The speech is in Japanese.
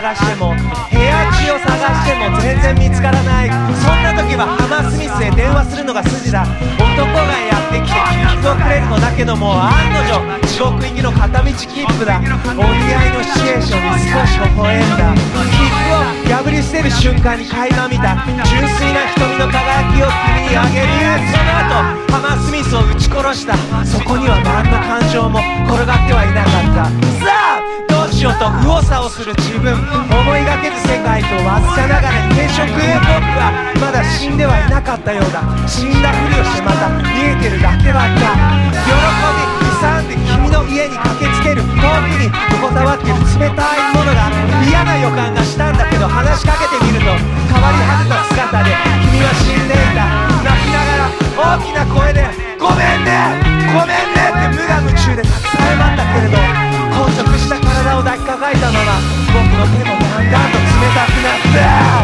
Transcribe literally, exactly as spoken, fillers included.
探しても部屋中を探しても全然見つからない。そんな時はハマースミスへ電話するのが筋だ。男がやってきて切符をくれるのだけども、案の定地獄行きの片道切符だ。お見合いのシチュエーションに少し微笑んだ。切符を破り捨てる瞬間に垣間見た純粋な瞳の輝きを君にあげる。その後ハマースミスを撃ち殺した。そこには何の感情も転がってはいなかった。さあどうしようと右往左往する自分、思いがけず世界とわずかながらに転職。僕はまだ死んではいなかったようだ。死んだふりをしてまた見えてるだけだった。喜び勇んで君の家に駆けつける。遠くに横たわってる冷たいものが嫌な予感がしたんだけど、話しかけてみると変わり果てた姿で君は死んでいた。泣きながら大きな声でごめんねごめんねって無我夢中でたくさん謝ったけれど、硬直した体を抱きかかえたまま僕の手もだんだんと冷たくなって